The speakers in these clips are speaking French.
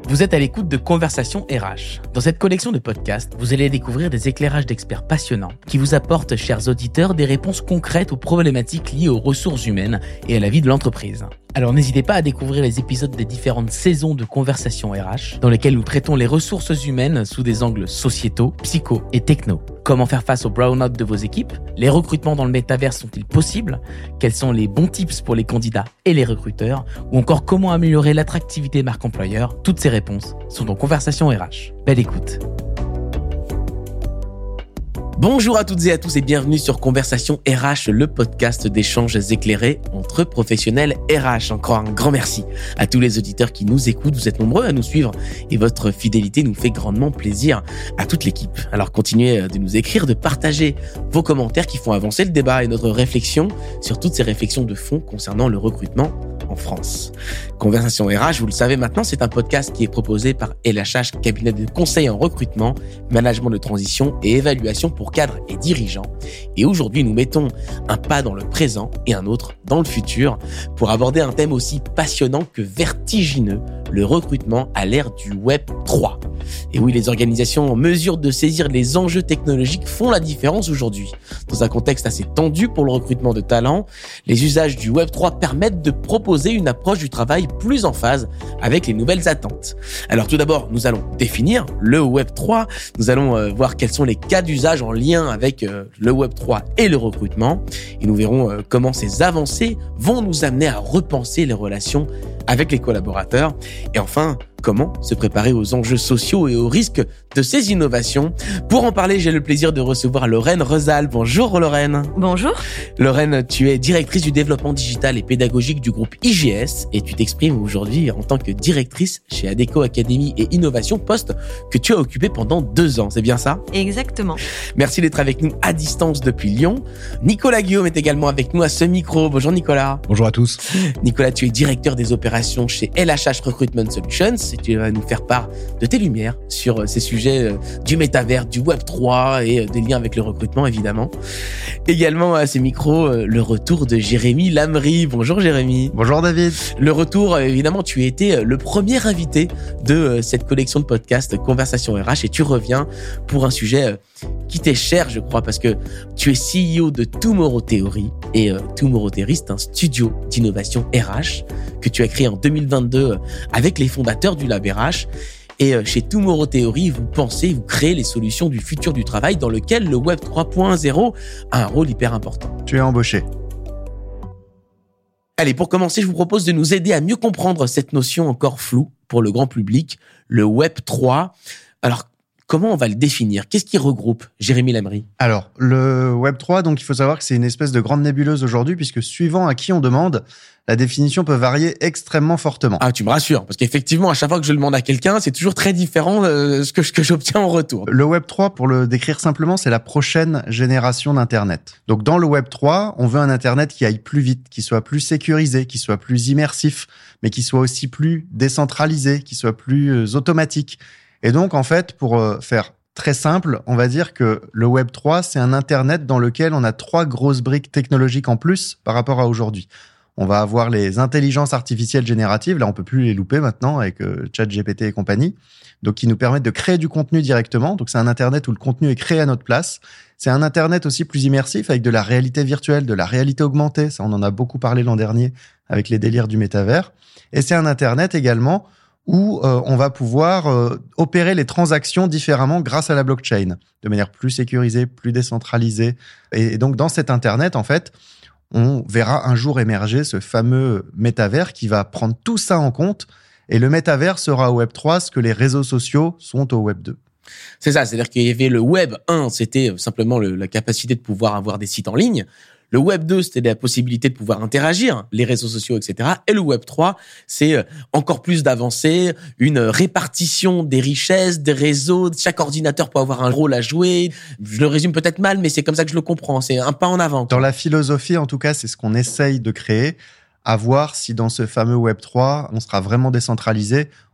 Vous êtes à l'écoute de Conversation RH. Dans cette collection de podcasts, vous allez découvrir des éclairages d'experts passionnants qui vous apportent, chers auditeurs, des réponses concrètes aux problématiques liées aux ressources humaines et à la vie de l'entreprise. Alors n'hésitez pas à découvrir les épisodes des différentes saisons de Conversation RH, dans lesquelles nous traitons les ressources humaines sous des angles sociétaux, psycho et techno. Comment faire face au burn-out de vos équipes? Les recrutements dans le métaverse sont-ils possibles? Quels sont les bons tips pour les candidats et les recruteurs? Ou encore comment améliorer l'attractivité marque employeur? Toutes ces réponses sont dans Conversation RH. Belle écoute. Bonjour à toutes et à tous et bienvenue sur Conversation RH, le podcast d'échanges éclairés entre professionnels RH. Encore un grand merci à tous les auditeurs qui nous écoutent. Vous êtes nombreux à nous suivre et votre fidélité nous fait grandement plaisir à toute l'équipe. Alors continuez de nous écrire, de partager vos commentaires qui font avancer le débat et notre réflexion sur toutes ces réflexions de fond concernant le recrutement en France. Conversation RH, vous le savez maintenant, c'est un podcast qui est proposé par LHH, cabinet de conseil en recrutement, management de transition et évaluation pour cadres et dirigeants. Et aujourd'hui, nous mettons un pas dans le présent et un autre dans le futur pour aborder un thème aussi passionnant que vertigineux, le recrutement à l'ère du Web 3. Et oui, les organisations en mesure de saisir les enjeux technologiques font la différence aujourd'hui. Dans un contexte assez tendu pour le recrutement de talents, les usages du Web 3 permettent de proposer une approche du travail plus en phase avec les nouvelles attentes. Alors tout d'abord, nous allons définir le Web 3. Nous allons voir quels sont les cas d'usage en lien avec le Web 3 et le recrutement. Et nous verrons comment ces avancées vont nous amener à repenser les relations avec les collaborateurs. Et enfin, comment se préparer aux enjeux sociaux et aux risques de ces innovations. Pour en parler, j'ai le plaisir de recevoir Lorraine Rezal. Bonjour Lorraine. Bonjour. Lorraine, tu es directrice du développement digital et pédagogique du groupe IGS et tu t'exprimes aujourd'hui en tant que directrice chez Adecco Académie et Innovation, poste que tu as occupé pendant 2 ans. C'est bien ça? Exactement. Merci d'être avec nous à distance depuis Lyon. Nicolas Guillaume est également avec nous à ce micro. Bonjour Nicolas. Bonjour à tous. Nicolas, tu es directeur des opérations chez LHH Recruitment Solutions et tu vas nous faire part de tes lumières sur ces sujets du métavers, du Web 3 et des liens avec le recrutement évidemment. Également à ces micros, le retour de Jérémy Lamry. Bonjour Jérémy. Bonjour David. Le retour, évidemment, tu as été le premier invité de cette collection de podcasts Conversation RH et tu reviens pour un sujet qui t'est cher, je crois, parce que tu es CEO de Tomorrow Theory et Tomorrow Theory, c'est un studio d'innovation RH que tu as créé en 2022 avec les fondateurs du Lab RH. Et chez Tomorrow Theory, vous créez les solutions du futur du travail dans lequel le Web 3.0 a un rôle hyper important. Tu es embauché. Allez, pour commencer, je vous propose de nous aider à mieux comprendre cette notion encore floue pour le grand public, le Web 3. Alors, comment on va le définir? Qu'est-ce qui regroupe, Jérémy Lamry? Alors, le Web 3, donc il faut savoir que c'est une espèce de grande nébuleuse aujourd'hui, puisque suivant à qui on demande, la définition peut varier extrêmement fortement. Ah, tu me rassures, parce qu'effectivement, à chaque fois que je le demande à quelqu'un, c'est toujours très différent ce que j'obtiens en retour. Le Web 3, pour le décrire simplement, c'est la prochaine génération d'Internet. Donc, dans le Web 3, on veut un Internet qui aille plus vite, qui soit plus sécurisé, qui soit plus immersif, mais qui soit aussi plus décentralisé, qui soit plus automatique. Et donc, en fait, pour faire très simple, on va dire que le Web 3, c'est un Internet dans lequel on a 3 grosses briques technologiques en plus par rapport à aujourd'hui. On va avoir les intelligences artificielles génératives. Là, on peut plus les louper maintenant avec ChatGPT et compagnie. Donc, qui nous permettent de créer du contenu directement. Donc, c'est un Internet où le contenu est créé à notre place. C'est un Internet aussi plus immersif avec de la réalité virtuelle, de la réalité augmentée. Ça, on en a beaucoup parlé l'an dernier avec les délires du métavers. Et c'est un Internet également où on va pouvoir opérer les transactions différemment grâce à la blockchain, de manière plus sécurisée, plus décentralisée. Et donc, dans cet Internet, en fait, on verra un jour émerger ce fameux métavers qui va prendre tout ça en compte. Et le métavers sera au Web 3 ce que les réseaux sociaux sont au Web 2. C'est ça, c'est-à-dire qu'il y avait le Web 1, c'était simplement la capacité de pouvoir avoir des sites en ligne. Le Web 2, c'était la possibilité de pouvoir interagir, les réseaux sociaux, etc. Et le Web 3, c'est encore plus d'avancées, une répartition des richesses, des réseaux. Chaque ordinateur peut avoir un rôle à jouer. Je le résume peut-être mal, mais c'est comme ça que je le comprends. C'est un pas en avant. Dans la philosophie, en tout cas, c'est ce qu'on essaye de créer. À voir si dans ce fameux Web 3, on sera vraiment décentralisé.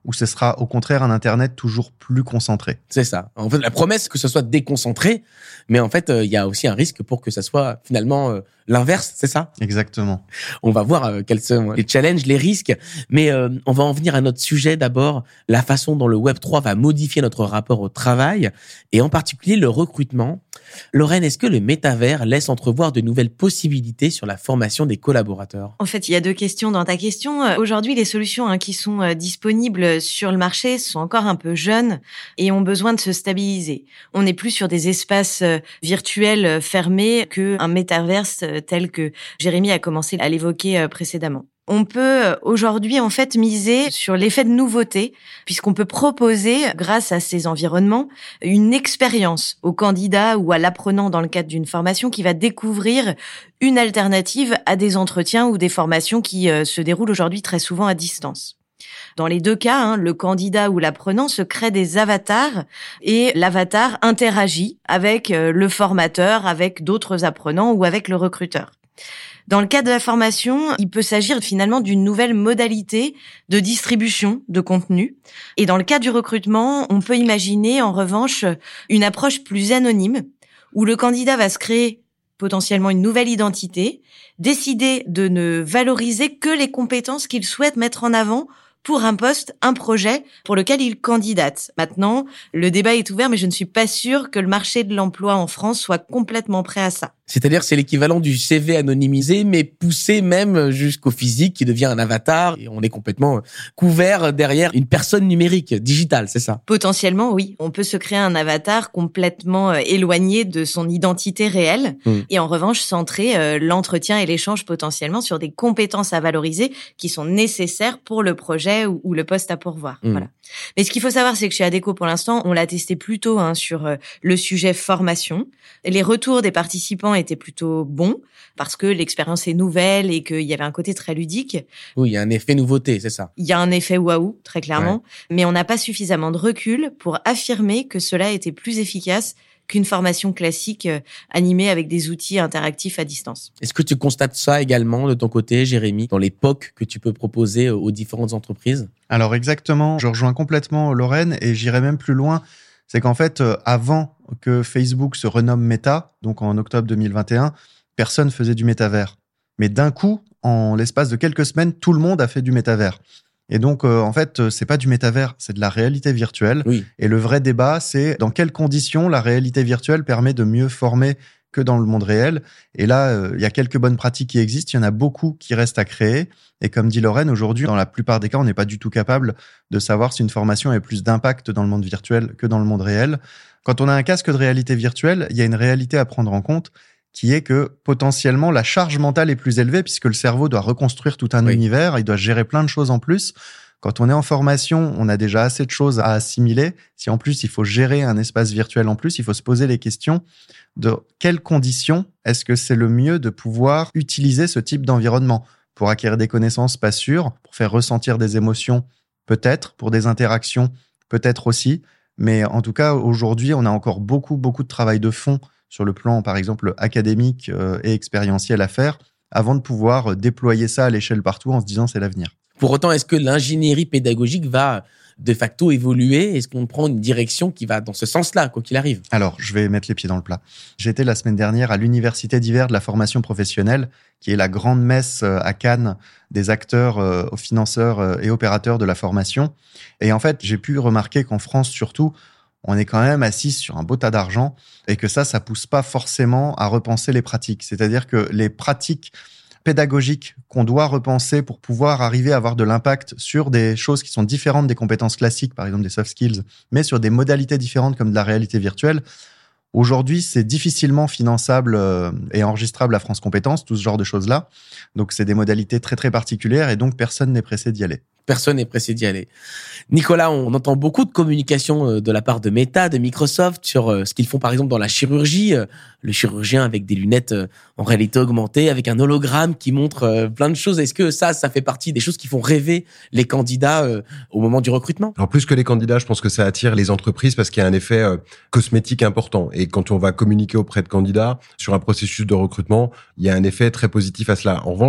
ou ce sera au contraire un Internet toujours plus concentré? C'est ça. En fait, la promesse que ce soit déconcentré, mais en fait, il y a aussi un risque pour que ça soit finalement l'inverse, c'est ça? Exactement. On va voir quels sont les challenges, les risques, mais on va en venir à notre sujet d'abord, la façon dont le Web3 va modifier notre rapport au travail et en particulier le recrutement. Lorraine, est-ce que le métavers laisse entrevoir de nouvelles possibilités sur la formation des collaborateurs? En fait, il y a 2 questions dans ta question. Aujourd'hui, les solutions qui sont disponibles sur le marché sont encore un peu jeunes et ont besoin de se stabiliser. On n'est plus sur des espaces virtuels fermés qu'un métaverse tel que Jérémy a commencé à l'évoquer précédemment. On peut aujourd'hui en fait miser sur l'effet de nouveauté puisqu'on peut proposer, grâce à ces environnements, une expérience au candidat ou à l'apprenant dans le cadre d'une formation qui va découvrir une alternative à des entretiens ou des formations qui se déroulent aujourd'hui très souvent à distance. Dans les 2 cas, le candidat ou l'apprenant se crée des avatars et l'avatar interagit avec le formateur, avec d'autres apprenants ou avec le recruteur. Dans le cas de la formation, il peut s'agir finalement d'une nouvelle modalité de distribution de contenu. Et dans le cas du recrutement, on peut imaginer en revanche une approche plus anonyme où le candidat va se créer potentiellement une nouvelle identité, décider de ne valoriser que les compétences qu'il souhaite mettre en avant pour un poste, un projet pour lequel il candidate. Maintenant, le débat est ouvert, mais je ne suis pas sûre que le marché de l'emploi en France soit complètement prêt à ça. C'est-à-dire, c'est l'équivalent du CV anonymisé, mais poussé même jusqu'au physique qui devient un avatar et on est complètement couvert derrière une personne numérique, digitale, c'est ça? Potentiellement, oui. On peut se créer un avatar complètement éloigné de son identité réelle et en revanche centrer l'entretien et l'échange potentiellement sur des compétences à valoriser qui sont nécessaires pour le projet ou le poste à pourvoir. Voilà. Mais ce qu'il faut savoir, c'est que chez Adecco, pour l'instant, on l'a testé plutôt sur le sujet formation. Les retours des participants étaient plutôt bons parce que l'expérience est nouvelle et qu'il y avait un côté très ludique. Oui, il y a un effet nouveauté, c'est ça. Il y a un effet waouh, très clairement, mais on n'a pas suffisamment de recul pour affirmer que cela était plus efficace qu'une formation classique animée avec des outils interactifs à distance. Est-ce que tu constates ça également de ton côté, Jérémy, dans les POC que tu peux proposer aux différentes entreprises? Alors exactement, je rejoins complètement Lorraine et j'irai même plus loin. C'est qu'en fait, avant que Facebook se renomme Meta, donc en octobre 2021, personne faisait du métavers. Mais d'un coup, en l'espace de quelques semaines, tout le monde a fait du métavers. Et donc, en fait, c'est pas du métavers, c'est de la réalité virtuelle. Oui. Et le vrai débat, c'est dans quelles conditions la réalité virtuelle permet de mieux former que dans le monde réel. Et là, il y a quelques bonnes pratiques qui existent, il y en a beaucoup qui restent à créer. Et comme dit Lorraine, aujourd'hui, dans la plupart des cas, on n'est pas du tout capable de savoir si une formation a plus d'impact dans le monde virtuel que dans le monde réel. Quand on a un casque de réalité virtuelle, il y a une réalité à prendre en compte qui est que potentiellement la charge mentale est plus élevée puisque le cerveau doit reconstruire tout un univers, il doit gérer plein de choses en plus. Quand on est en formation, on a déjà assez de choses à assimiler. Si en plus il faut gérer un espace virtuel en plus, il faut se poser les questions de quelles conditions est-ce que c'est le mieux de pouvoir utiliser ce type d'environnement pour acquérir des connaissances, pas sûr, pour faire ressentir des émotions, peut-être, pour des interactions, peut-être aussi. Mais en tout cas, aujourd'hui, on a encore beaucoup de travail de fond sur le plan, par exemple, académique et expérientiel à faire avant de pouvoir déployer ça à l'échelle partout en se disant c'est l'avenir. Pour autant, est-ce que l'ingénierie pédagogique va de facto évoluer? Est-ce qu'on prend une direction qui va dans ce sens-là, quoi qu'il arrive? Alors, je vais mettre les pieds dans le plat. J'étais la semaine dernière à l'Université d'hiver de la formation professionnelle, qui est la grande messe à Cannes des acteurs, financeurs et opérateurs de la formation. Et en fait, j'ai pu remarquer qu'en France, surtout, on est quand même assis sur un beau tas d'argent et que ça pousse pas forcément à repenser les pratiques. C'est-à-dire que les pratiques pédagogiques qu'on doit repenser pour pouvoir arriver à avoir de l'impact sur des choses qui sont différentes des compétences classiques, par exemple des soft skills, mais sur des modalités différentes comme de la réalité virtuelle. Aujourd'hui, c'est difficilement finançable et enregistrable à France Compétences, tout ce genre de choses-là. Donc, c'est des modalités très, très particulières et donc personne n'est pressé d'y aller. Personne n'est pressé d'y aller. Nicolas, on entend beaucoup de communication de la part de Meta, de Microsoft sur ce qu'ils font par exemple dans la chirurgie. Le chirurgien avec des lunettes en réalité augmentée, avec un hologramme qui montre plein de choses. Est-ce que ça fait partie des choses qui font rêver les candidats au moment du recrutement? Alors plus que les candidats, je pense que ça attire les entreprises parce qu'il y a un effet cosmétique important. Et quand on va communiquer auprès de candidats sur un processus de recrutement, il y a un effet très positif à cela. En revanche,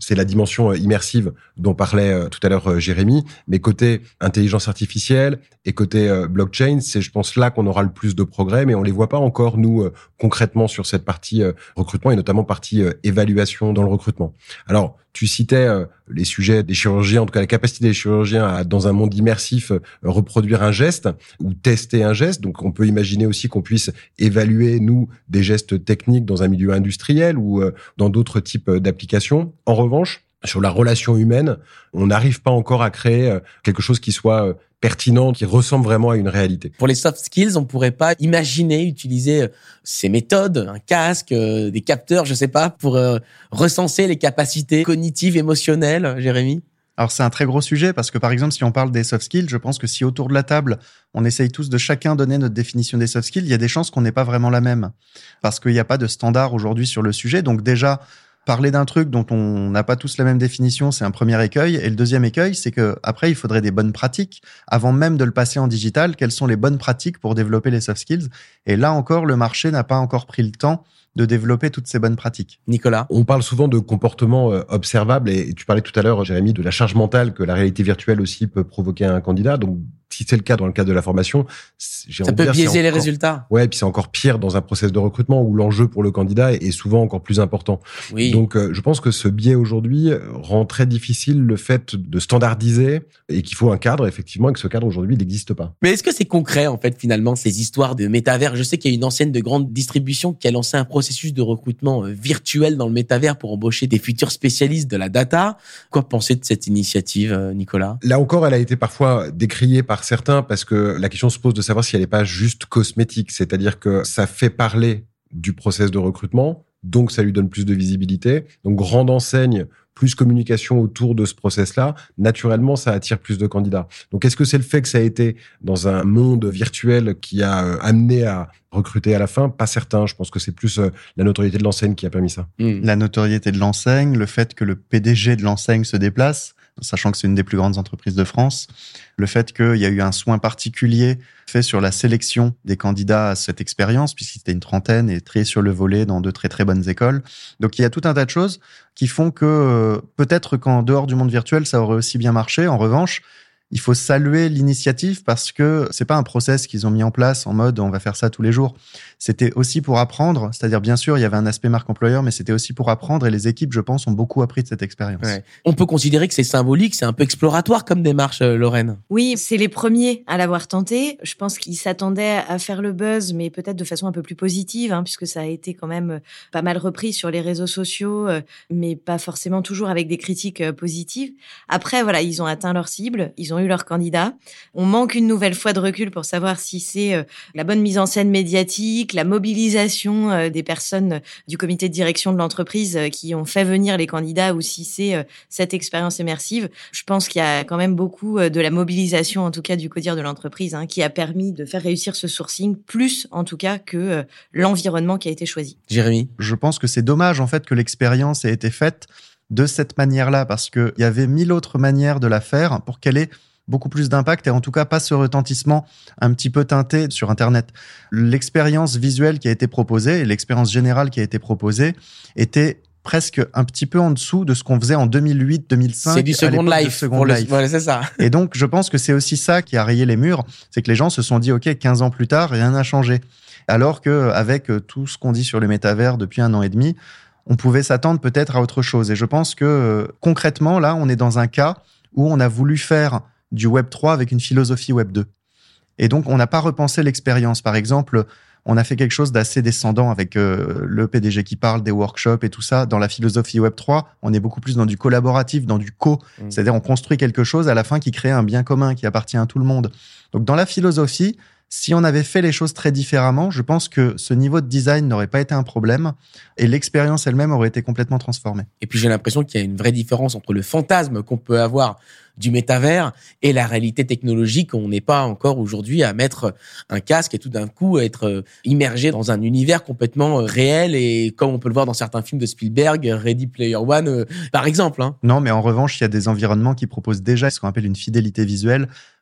c'est la dimension immersive dont parlait tout à l'heure Jérémy, mais côté intelligence artificielle et côté blockchain, c'est, je pense, là qu'on aura le plus de progrès, mais on les voit pas encore, nous, concrètement, sur cette partie recrutement et notamment partie évaluation dans le recrutement. Alors, tu citais les sujets des chirurgiens, en tout cas la capacité des chirurgiens à, dans un monde immersif, reproduire un geste ou tester un geste. Donc, on peut imaginer aussi qu'on puisse évaluer, nous, des gestes techniques dans un milieu industriel ou dans d'autres types d'applications. En revanche, sur la relation humaine, on n'arrive pas encore à créer quelque chose qui soit pertinent, qui ressemble vraiment à une réalité. Pour les soft skills, on pourrait pas imaginer utiliser ces méthodes, un casque, des capteurs, je sais pas, pour recenser les capacités cognitives, émotionnelles, Jérémy? Alors c'est un très gros sujet parce que par exemple si on parle des soft skills, je pense que si autour de la table on essaye tous de chacun donner notre définition des soft skills, il y a des chances qu'on n'ait pas vraiment la même parce qu'il n'y a pas de standard aujourd'hui sur le sujet. Donc déjà parler d'un truc dont on n'a pas tous la même définition, c'est un premier écueil. Et le deuxième écueil, c'est que après il faudrait des bonnes pratiques avant même de le passer en digital. Quelles sont les bonnes pratiques pour développer les soft skills? Et là encore, le marché n'a pas encore pris le temps de développer toutes ces bonnes pratiques. Nicolas? On parle souvent de comportements observables et tu parlais tout à l'heure, Jérémy, de la charge mentale que la réalité virtuelle aussi peut provoquer à un candidat. Donc, si c'est le cas dans le cadre de la formation, ça peut biaiser les résultats. Ouais, et puis c'est encore pire dans un process de recrutement où l'enjeu pour le candidat est souvent encore plus important. Oui. Donc, je pense que ce biais aujourd'hui rend très difficile le fait de standardiser et qu'il faut un cadre, effectivement, et que ce cadre aujourd'hui, il n'existe pas. Mais est-ce que c'est concret, en fait, finalement, ces histoires de métavers? Je sais qu'il y a une enseigne de grande distribution qui a lancé un processus de recrutement virtuel dans le métavers pour embaucher des futurs spécialistes de la data. Quoi penser de cette initiative, Nicolas? Là encore, elle a été parfois décriée par certains parce que la question se pose de savoir si elle n'est pas juste cosmétique, c'est-à-dire que ça fait parler du process de recrutement, donc ça lui donne plus de visibilité. Donc grande enseigne, plus communication autour de ce process-là, naturellement, ça attire plus de candidats. Donc est-ce que c'est le fait que ça a été dans un monde virtuel qui a amené à recruter à la fin? Pas certain. Je pense que c'est plus la notoriété de l'enseigne qui a permis ça. La notoriété de l'enseigne, le fait que le PDG de l'enseigne se déplace, sachant que c'est une des plus grandes entreprises de France, le fait qu'il y a eu un soin particulier fait sur la sélection des candidats à cette expérience, puisqu'il était une trentaine et triés sur le volet dans de très très bonnes écoles. Donc il y a tout un tas de choses qui font que peut-être qu'en dehors du monde virtuel, ça aurait aussi bien marché. En revanche, il faut saluer l'initiative parce que c'est pas un process qu'ils ont mis en place en mode on va faire ça tous les jours. C'était aussi pour apprendre, c'est-à-dire bien sûr il y avait un aspect marque employeur, mais c'était aussi pour apprendre et les équipes, je pense, ont beaucoup appris de cette expérience. Ouais. On peut considérer que c'est symbolique, c'est un peu exploratoire comme démarche, Lorraine. Oui, c'est les premiers à l'avoir tenté. Je pense qu'ils s'attendaient à faire le buzz, mais peut-être de façon un peu plus positive, puisque ça a été quand même pas mal repris sur les réseaux sociaux, mais pas forcément toujours avec des critiques positives. Après, voilà, ils ont atteint leur cible, ils ont eu leur candidat. On manque une nouvelle fois de recul pour savoir si c'est la bonne mise en scène médiatique, la mobilisation des personnes du comité de direction de l'entreprise qui ont fait venir les candidats ou si c'est cette expérience immersive. Je pense qu'il y a quand même beaucoup de la mobilisation, en tout cas du codir de l'entreprise, qui a permis de faire réussir ce sourcing, plus en tout cas que l'environnement qui a été choisi. Jérémy? Je pense que c'est dommage en fait que l'expérience ait été faite de cette manière-là parce qu'il y avait 1000 autres manières de la faire pour qu'elle ait beaucoup plus d'impact et en tout cas pas ce retentissement un petit peu teinté sur Internet. L'expérience visuelle qui a été proposée et l'expérience générale qui a été proposée était presque un petit peu en dessous de ce qu'on faisait en 2008, 2005. C'est du Second Life. Voilà, c'est ça. Et donc, je pense que c'est aussi ça qui a rayé les murs. C'est que les gens se sont dit, OK, 15 ans plus tard, rien n'a changé. Alors qu'avec tout ce qu'on dit sur le métavers depuis 1 an et demi, on pouvait s'attendre peut-être à autre chose. Et je pense que concrètement, là, on est dans un cas où on a voulu faire du Web 3 avec une philosophie Web 2. Et donc, on n'a pas repensé l'expérience. Par exemple, on a fait quelque chose d'assez descendant avec le PDG qui parle des workshops et tout ça. Dans la philosophie Web 3, on est beaucoup plus dans du collaboratif, dans du co. C'est-à-dire, on construit quelque chose à la fin qui crée un bien commun qui appartient à tout le monde. Donc, dans la philosophie, si on avait fait les choses très différemment, je pense que ce niveau de design n'aurait pas été un problème et l'expérience elle-même aurait été complètement transformée. Et puis j'ai l'impression qu'il y a une vraie différence entre le fantasme qu'on peut avoir du métavers et la réalité technologique. On n'est pas encore aujourd'hui à mettre un casque et tout d'un coup être immergé dans un univers complètement réel et comme on peut le voir dans certains films de Spielberg, Ready Player One, par exemple. Non, mais en revanche, il y a des environnements qui proposent déjà ce qu'on appelle une fidélité visuelle.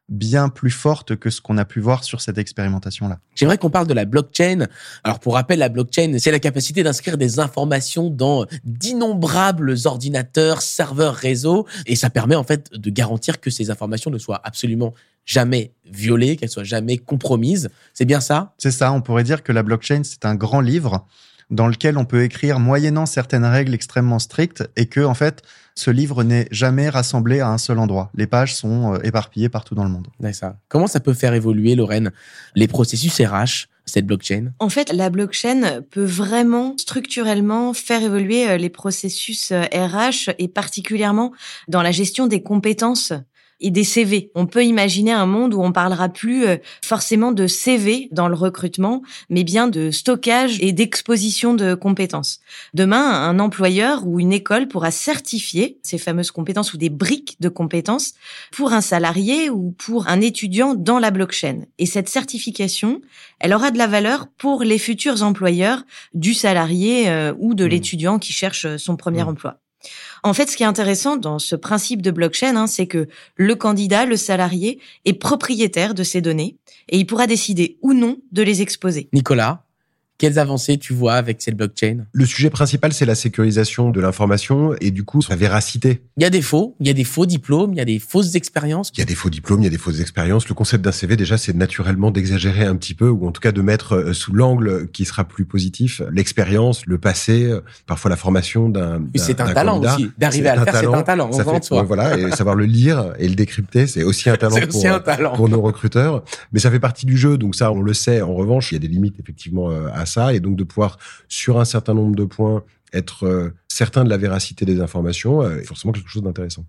bien plus forte que ce qu'on a pu voir sur cette expérimentation-là. J'aimerais qu'on parle de la blockchain. Alors, pour rappel, la blockchain, c'est la capacité d'inscrire des informations dans d'innombrables ordinateurs, serveurs, réseaux. Et ça permet, en fait, de garantir que ces informations ne soient absolument jamais violées, qu'elles soient jamais compromises. C'est bien ça? C'est ça. On pourrait dire que la blockchain, c'est un grand livre dans lequel on peut écrire moyennant certaines règles extrêmement strictes et que, en fait, ce livre n'est jamais rassemblé à un seul endroit. Les pages sont éparpillées partout dans le monde. D'accord. Comment ça peut faire évoluer, Lorraine, les processus RH, cette blockchain? En fait, la blockchain peut vraiment structurellement faire évoluer les processus RH et particulièrement dans la gestion des compétences et des CV. On peut imaginer un monde où on parlera plus forcément de CV dans le recrutement, mais bien de stockage et d'exposition de compétences. Demain, un employeur ou une école pourra certifier ces fameuses compétences ou des briques de compétences pour un salarié ou pour un étudiant dans la blockchain. Et cette certification, elle aura de la valeur pour les futurs employeurs du salarié ou de l'étudiant qui cherche son premier emploi. En fait, ce qui est intéressant dans ce principe de blockchain, c'est que le candidat, le salarié, est propriétaire de ces données et il pourra décider ou non de les exposer. Nicolas, quelles avancées tu vois avec cette blockchain? Le sujet principal, c'est la sécurisation de l'information et du coup, sa véracité. Il y a des faux diplômes, il y a des fausses expériences. Il y a des faux diplômes, il y a des fausses expériences. Le concept d'un CV, déjà, c'est naturellement d'exagérer un petit peu ou en tout cas de mettre sous l'angle qui sera plus positif l'expérience, le passé, parfois la formation d'un C'est un talent candidat. aussi. D'arriver à le faire, c'est un talent. Ça fait, voilà, et savoir le lire et le décrypter, c'est aussi un talent pour nos recruteurs. Mais ça fait partie du jeu, donc ça, on le sait. En revanche, il y a des limites effectivement à ça, et donc de pouvoir, sur un certain nombre de points, être certain de la véracité des informations, est forcément quelque chose d'intéressant.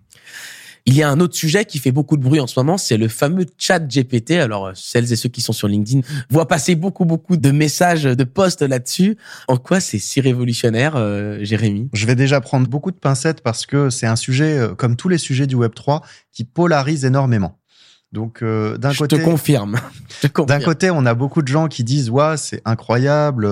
Il y a un autre sujet qui fait beaucoup de bruit en ce moment, c'est le fameux chat GPT. Alors, celles et ceux qui sont sur LinkedIn voient passer beaucoup de messages, de posts là-dessus. En quoi c'est si révolutionnaire, Jérémy? Je vais déjà prendre beaucoup de pincettes parce que c'est un sujet, comme tous les sujets du Web3, qui polarise énormément. Donc, d'un côté, Je te confirme. D'un côté, on a beaucoup de gens qui disent « ouais, c'est incroyable »,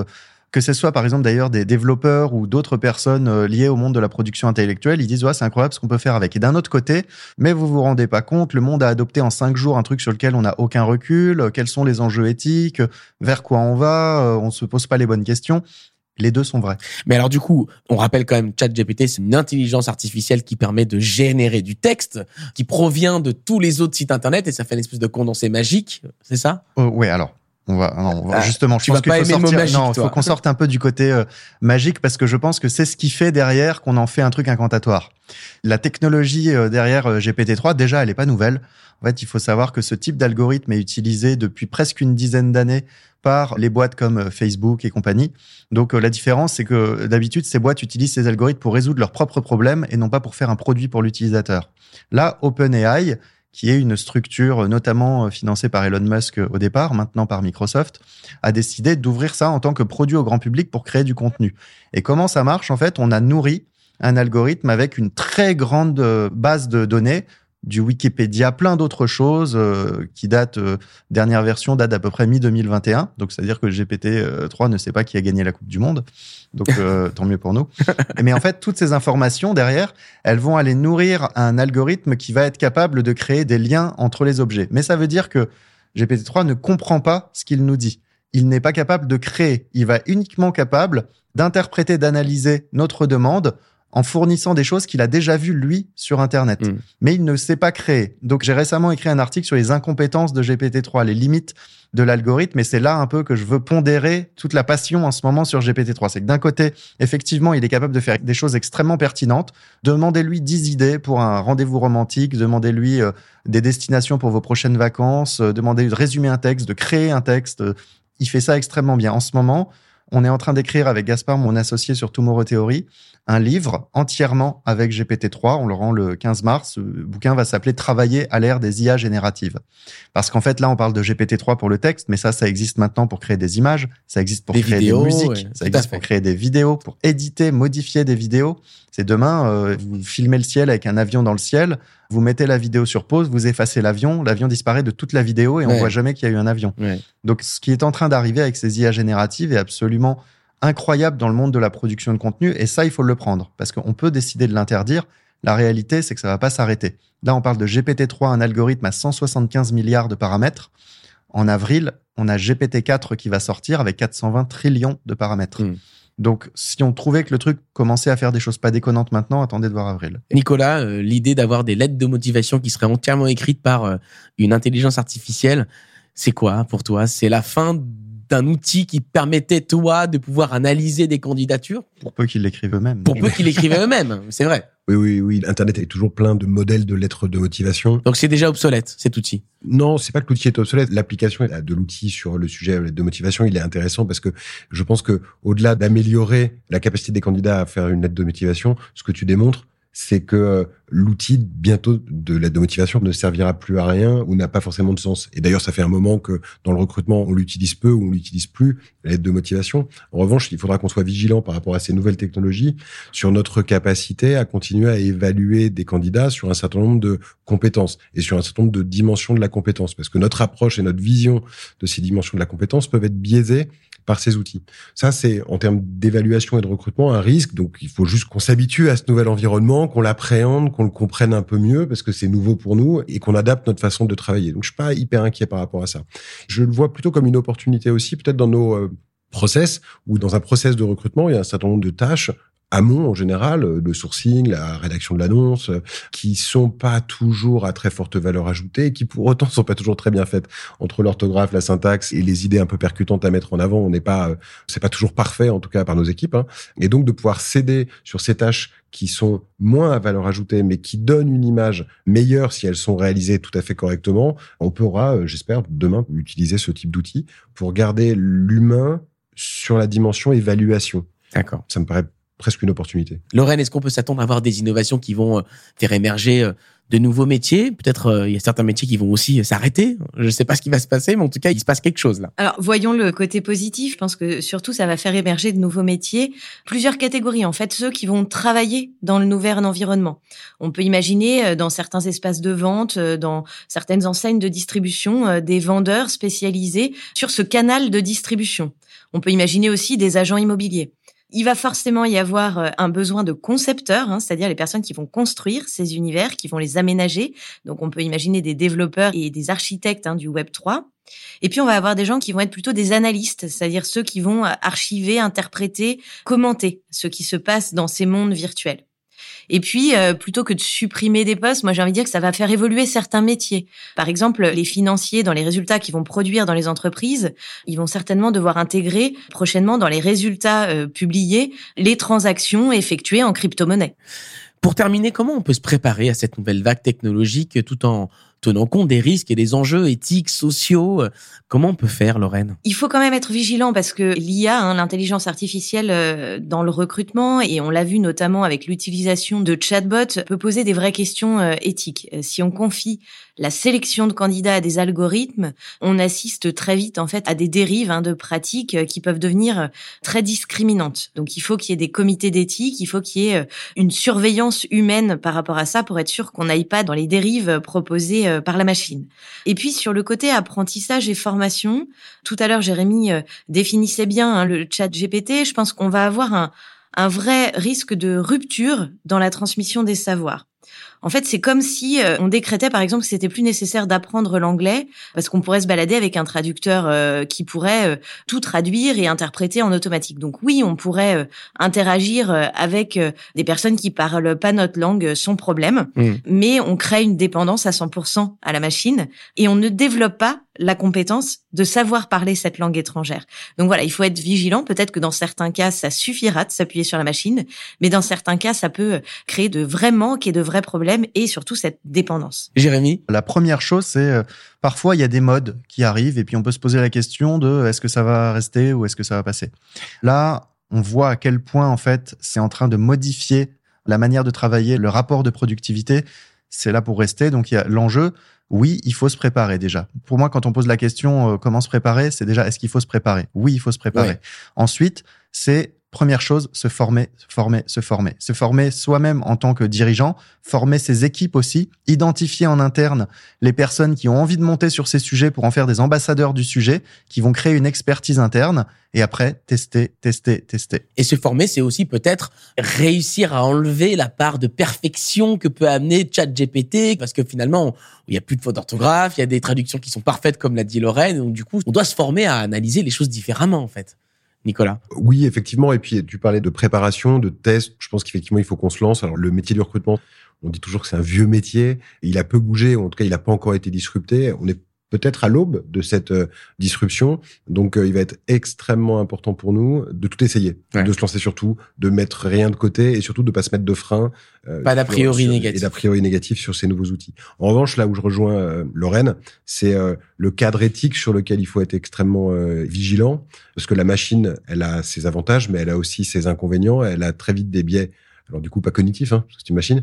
que ce soit par exemple d'ailleurs des développeurs ou d'autres personnes liées au monde de la production intellectuelle, ils disent « ouais, c'est incroyable ce qu'on peut faire avec ». Et d'un autre côté, mais vous vous rendez pas compte, le monde a adopté en 5 jours un truc sur lequel on n'a aucun recul, quels sont les enjeux éthiques, vers quoi on va, on se pose pas les bonnes questions. Les deux sont vrais. Mais alors du coup, on rappelle quand même, ChatGPT, c'est une intelligence artificielle qui permet de générer du texte qui provient de tous les autres sites internet et ça fait une espèce de condensé magique, c'est ça? Oui, alors. On va justement, je pense qu'il faut qu'on sorte un peu du côté magique parce que je pense que c'est ce qui fait derrière qu'on en fait un truc incantatoire. La technologie derrière GPT-3, déjà, elle est pas nouvelle. En fait, il faut savoir que ce type d'algorithme est utilisé depuis presque une dizaine d'années par les boîtes comme Facebook et compagnie. Donc, la différence, c'est que d'habitude, ces boîtes utilisent ces algorithmes pour résoudre leurs propres problèmes et non pas pour faire un produit pour l'utilisateur. Là, OpenAI, qui est une structure notamment financée par Elon Musk au départ, maintenant par Microsoft, a décidé d'ouvrir ça en tant que produit au grand public pour créer du contenu. Et comment ça marche? En fait, on a nourri un algorithme avec une très grande base de données, du Wikipédia, plein d'autres choses qui datent, dernière version date d'à peu près mi-2021. Donc, c'est-à-dire que le GPT-3 ne sait pas qui a gagné la Coupe du Monde. Donc, tant mieux pour nous. Mais en fait, toutes ces informations derrière, elles vont aller nourrir un algorithme qui va être capable de créer des liens entre les objets. Mais ça veut dire que GPT-3 ne comprend pas ce qu'il nous dit. Il n'est pas capable de créer. Il va uniquement capable d'interpréter, d'analyser notre demande en fournissant des choses qu'il a déjà vues, lui, sur Internet. Mais il ne sait pas créer. Donc, j'ai récemment écrit un article sur les incompétences de GPT-3, les limites de l'algorithme, et c'est là un peu que je veux pondérer toute la passion en ce moment sur GPT-3. C'est que d'un côté, effectivement, il est capable de faire des choses extrêmement pertinentes. Demandez-lui 10 idées pour un rendez-vous romantique, demandez-lui des destinations pour vos prochaines vacances, demandez-lui de résumer un texte, de créer un texte. Il fait ça extrêmement bien. En ce moment, on est en train d'écrire avec Gaspard, mon associé sur Tomorrow Theory, un livre entièrement avec GPT-3. On le rend le 15 mars. Le bouquin va s'appeler « Travailler à l'ère des IA génératives ». Parce qu'en fait, là, on parle de GPT-3 pour le texte, mais ça existe maintenant pour créer des images, ça existe pour créer des musiques, ça existe pour créer des vidéos, pour éditer, modifier des vidéos. C'est demain, vous filmez le ciel avec un avion dans le ciel, vous mettez la vidéo sur pause, vous effacez l'avion disparaît de toute la vidéo et on voit jamais qu'il y a eu un avion. Donc, ce qui est en train d'arriver avec ces IA génératives est absolument incroyable dans le monde de la production de contenu, et ça, il faut le prendre, parce qu'on peut décider de l'interdire. La réalité, c'est que ça va pas s'arrêter. Là, on parle de GPT-3, un algorithme à 175 milliards de paramètres. En avril, on a GPT-4 qui va sortir avec 420 trillions de paramètres. Donc, si on trouvait que le truc commençait à faire des choses pas déconnantes maintenant, attendez de voir avril. Nicolas, l'idée d'avoir des lettres de motivation qui seraient entièrement écrites par une intelligence artificielle, c'est quoi pour toi? C'est la fin d'un outil qui permettait, toi, de pouvoir analyser des candidatures? Pour peu qu'ils l'écrivent eux-mêmes. Pour peu qu'ils l'écrivaient eux-mêmes, c'est vrai. Oui. Internet est toujours plein de modèles de lettres de motivation. Donc c'est déjà obsolète, cet outil? Non, c'est pas que l'outil est obsolète. L'application de l'outil sur le sujet de motivation, il est intéressant parce que je pense que au-delà d'améliorer la capacité des candidats à faire une lettre de motivation, ce que tu démontres, c'est que l'outil bientôt de l'aide de motivation ne servira plus à rien ou n'a pas forcément de sens. Et d'ailleurs, ça fait un moment que dans le recrutement, on l'utilise peu ou on l'utilise plus, l'aide de motivation. En revanche, il faudra qu'on soit vigilant par rapport à ces nouvelles technologies sur notre capacité à continuer à évaluer des candidats sur un certain nombre de compétences et sur un certain nombre de dimensions de la compétence. Parce que notre approche et notre vision de ces dimensions de la compétence peuvent être biaisées par ces outils. Ça, c'est en termes d'évaluation et de recrutement un risque. Donc, il faut juste qu'on s'habitue à ce nouvel environnement, qu'on l'appréhende, qu'on le comprenne un peu mieux parce que c'est nouveau pour nous et qu'on adapte notre façon de travailler. Donc, je suis pas hyper inquiet par rapport à ça. Je le vois plutôt comme une opportunité aussi, peut-être dans nos process ou dans un process de recrutement, il y a un certain nombre de tâches amont en général, le sourcing, la rédaction de l'annonce, qui sont pas toujours à très forte valeur ajoutée et qui pour autant sont pas toujours très bien faites. Entre l'orthographe, la syntaxe et les idées un peu percutantes à mettre en avant, c'est pas toujours parfait en tout cas par nos équipes. Et donc de pouvoir céder sur ces tâches qui sont moins à valeur ajoutée, mais qui donnent une image meilleure si elles sont réalisées tout à fait correctement, on pourra, j'espère, demain utiliser ce type d'outils pour garder l'humain sur la dimension évaluation. D'accord. Ça me paraît presque une opportunité. Lorraine, est-ce qu'on peut s'attendre à avoir des innovations qui vont faire émerger de nouveaux métiers? Peut-être il y a certains métiers qui vont aussi s'arrêter. Je ne sais pas ce qui va se passer, mais en tout cas, il se passe quelque chose là. Alors, voyons le côté positif. Je pense que surtout, ça va faire émerger de nouveaux métiers. Plusieurs catégories, en fait, ceux qui vont travailler dans le nouvel environnement. On peut imaginer dans certains espaces de vente, dans certaines enseignes de distribution, des vendeurs spécialisés sur ce canal de distribution. On peut imaginer aussi des agents immobiliers. Il va forcément y avoir un besoin de concepteurs, c'est-à-dire les personnes qui vont construire ces univers, qui vont les aménager. Donc, on peut imaginer des développeurs et des architectes du Web 3. Et puis, on va avoir des gens qui vont être plutôt des analystes, c'est-à-dire ceux qui vont archiver, interpréter, commenter ce qui se passe dans ces mondes virtuels. Et puis, plutôt que de supprimer des postes, moi j'ai envie de dire que ça va faire évoluer certains métiers. Par exemple, les financiers, dans les résultats qu'ils vont produire dans les entreprises, ils vont certainement devoir intégrer prochainement dans les résultats publiés les transactions effectuées en crypto-monnaie. Pour terminer, comment on peut se préparer à cette nouvelle vague technologique tout en tenant compte des risques et des enjeux éthiques, sociaux? Comment on peut faire, Lorraine? Il faut quand même être vigilant parce que l'IA, l'intelligence artificielle dans le recrutement, et on l'a vu notamment avec l'utilisation de chatbots, peut poser des vraies questions éthiques. Si on confie la sélection de candidats à des algorithmes, on assiste très vite en fait à des dérives de pratiques qui peuvent devenir très discriminantes. Donc il faut qu'il y ait des comités d'éthique, il faut qu'il y ait une surveillance humaine par rapport à ça pour être sûr qu'on n'aille pas dans les dérives proposées par la machine. Et puis sur le côté apprentissage et formation, tout à l'heure Jérémy définissait bien le chat GPT, je pense qu'on va avoir un vrai risque de rupture dans la transmission des savoirs. En fait, c'est comme si on décrétait, par exemple, que c'était plus nécessaire d'apprendre l'anglais parce qu'on pourrait se balader avec un traducteur qui pourrait tout traduire et interpréter en automatique. Donc oui, on pourrait interagir avec des personnes qui parlent pas notre langue sans problème, mais on crée une dépendance à 100% à la machine et on ne développe pas la compétence de savoir parler cette langue étrangère. Donc voilà, il faut être vigilant. Peut-être que dans certains cas, ça suffira de s'appuyer sur la machine, mais dans certains cas, ça peut créer de vrais manques et de vrais problèmes et surtout cette dépendance. Jérémy? La première chose, c'est parfois il y a des modes qui arrivent et puis on peut se poser la question de est-ce que ça va rester ou est-ce que ça va passer. Là, on voit à quel point en fait c'est en train de modifier la manière de travailler, le rapport de productivité. C'est là pour rester. Donc il y a l'enjeu. Oui, il faut se préparer déjà. Pour moi, quand on pose la question comment se préparer, c'est déjà est-ce qu'il faut se préparer? Oui, il faut se préparer. Ouais. Ensuite, c'est première chose, se former. Se former soi-même en tant que dirigeant, former ses équipes aussi, identifier en interne les personnes qui ont envie de monter sur ces sujets pour en faire des ambassadeurs du sujet, qui vont créer une expertise interne et après tester. Et se former, c'est aussi peut-être réussir à enlever la part de perfection que peut amener ChatGPT, parce que finalement, il y a plus de fautes d'orthographe, il y a des traductions qui sont parfaites comme l'a dit Lorraine, donc du coup, on doit se former à analyser les choses différemment en fait. Nicolas. Oui, effectivement. Et puis, tu parlais de préparation, de tests. Je pense qu'effectivement, il faut qu'on se lance. Alors, le métier du recrutement, on dit toujours que c'est un vieux métier. Il a peu bougé. En tout cas, il n'a pas encore été disrupté. On est peut-être à l'aube de cette disruption. Donc, il va être extrêmement important pour nous de tout essayer, de se lancer surtout, de mettre rien de côté et surtout de pas se mettre de frein. Pas d'a priori négatif. Et d'a priori négatif sur ces nouveaux outils. En revanche, là où je rejoins Lorraine, c'est le cadre éthique sur lequel il faut être extrêmement vigilant, parce que la machine, elle a ses avantages, mais elle a aussi ses inconvénients. Elle a très vite des biais. Alors du coup pas cognitif, parce que c'est une machine,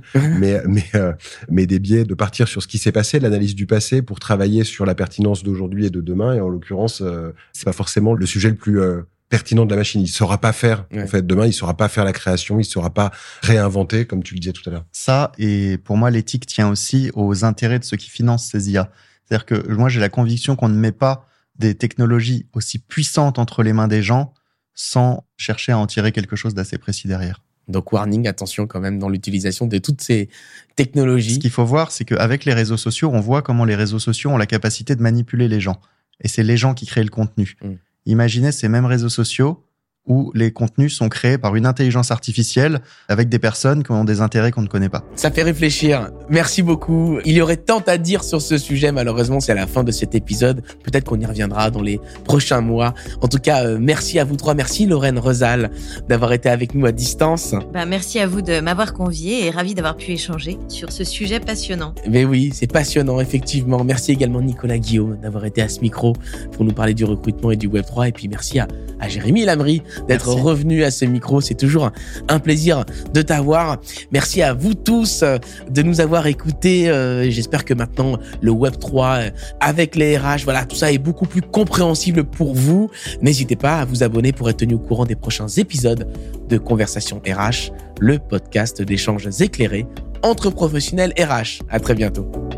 mais des biais de partir sur ce qui s'est passé, l'analyse du passé pour travailler sur la pertinence d'aujourd'hui et de demain. Et en l'occurrence, c'est pas forcément le sujet le plus pertinent de la machine. Il saura pas faire. En fait, demain, il saura pas faire la création, il saura pas réinventer, comme tu le disais tout à l'heure. Ça, et pour moi, l'éthique tient aussi aux intérêts de ceux qui financent ces IA. C'est-à-dire que moi, j'ai la conviction qu'on ne met pas des technologies aussi puissantes entre les mains des gens sans chercher à en tirer quelque chose d'assez précis derrière. Donc, warning, attention quand même dans l'utilisation de toutes ces technologies. Ce qu'il faut voir, c'est qu'avec les réseaux sociaux, on voit comment les réseaux sociaux ont la capacité de manipuler les gens. Et c'est les gens qui créent le contenu. Imaginez ces mêmes réseaux sociaux où les contenus sont créés par une intelligence artificielle avec des personnes qui ont des intérêts qu'on ne connaît pas. Ça fait réfléchir. Merci beaucoup. Il y aurait tant à dire sur ce sujet. Malheureusement, c'est à la fin de cet épisode. Peut-être qu'on y reviendra dans les prochains mois. En tout cas, merci à vous trois. Merci Lorraine Rezal d'avoir été avec nous à distance. Merci à vous de m'avoir convié et ravi d'avoir pu échanger sur ce sujet passionnant. Mais oui, c'est passionnant, effectivement. Merci également Nicolas Guillaume d'avoir été à ce micro pour nous parler du recrutement et du Web3. Et puis merci à Jérémy Lamry d'être revenu à ce micro. C'est toujours un plaisir de t'avoir. Merci à vous tous de nous avoir écoutés. J'espère que maintenant, le Web3 avec les RH, voilà, tout ça est beaucoup plus compréhensible pour vous. N'hésitez pas à vous abonner pour être tenu au courant des prochains épisodes de Conversation RH, le podcast d'échanges éclairés entre professionnels RH. À très bientôt.